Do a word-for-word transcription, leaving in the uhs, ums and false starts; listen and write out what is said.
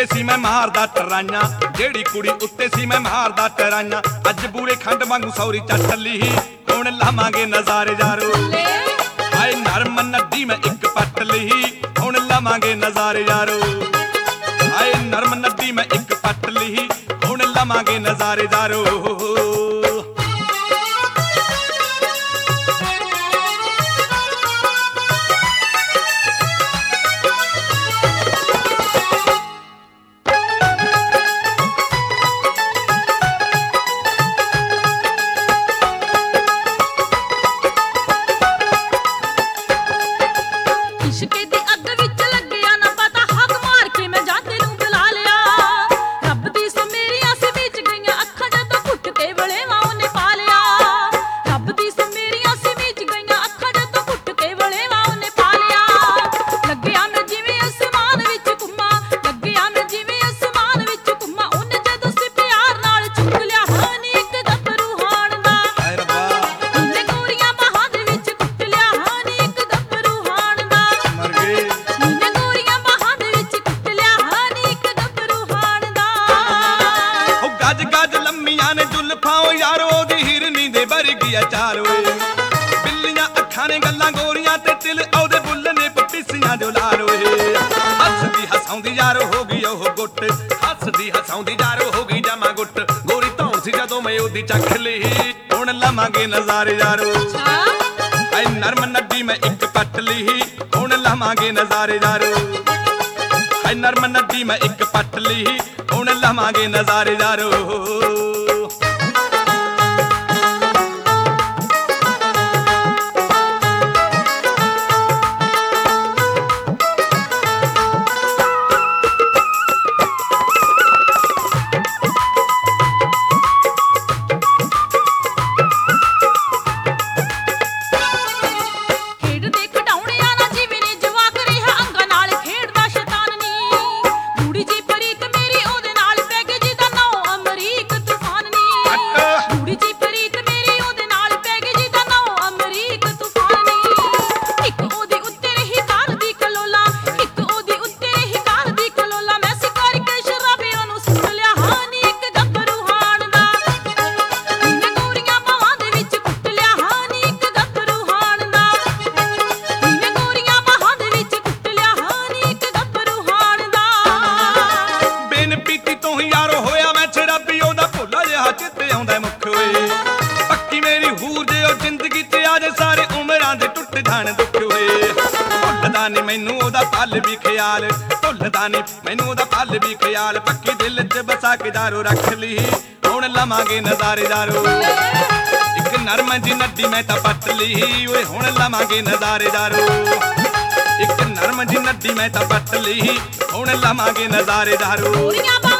उत्ते सी मैं मारदा टराइयां, जेड़ी कुड़ी उत्ते सी मैं मारदा टराइयां। अज बूरे खंड वांगू सौरी चट ली, हुण लावांगे नज़ारे यारो। हाय नरम नड्डी मैं इक पट ली, हुण लावांगे नज़ारे यारो। हाय नरम नड्डी मैं इक पट ली, हुण लावांगे नज़ारे यारो। चारो बिल्लियां अखां ने गल्लां गोरियां ते तिल औदे बुल्ल ने पपीसियां जो लारो। हसदी हसाउंदी यारो हो गई ओह गुट, हसदी हसाउंदी यारो हो गई जमा गुट। गोरी धौण सी जदों मैं ओदी चख ली, हुण लवांगे नज़ारे यारो। ऐ नरम नड्डी मैं इक पट ली, हुण लवांगे नज़ारे यारो। ऐ नरम नड्डी मैं इक पट ली, हुण लवांगे नज़ारे यारो। पक्की मेरी हूर जे ओ जिंदगी ते आज सारे उमरां दे टुट जाण दुख होए। भुलदा नी मैनू ओदा पल भी ख्याल, भुलदा नी मैनू ओदा पल भी ख्याल। पक्की दिल च बसा के दारो रख ली, हुण लवांगे नज़ारे यारो। इक नरम जी नड्डी मैं तां पट ली, ओए हुण लवांगे नज़ारे यारो। इक नरम जी नड्डी मैं तां पट ली, हुण लवांगे नज़ारे यारो।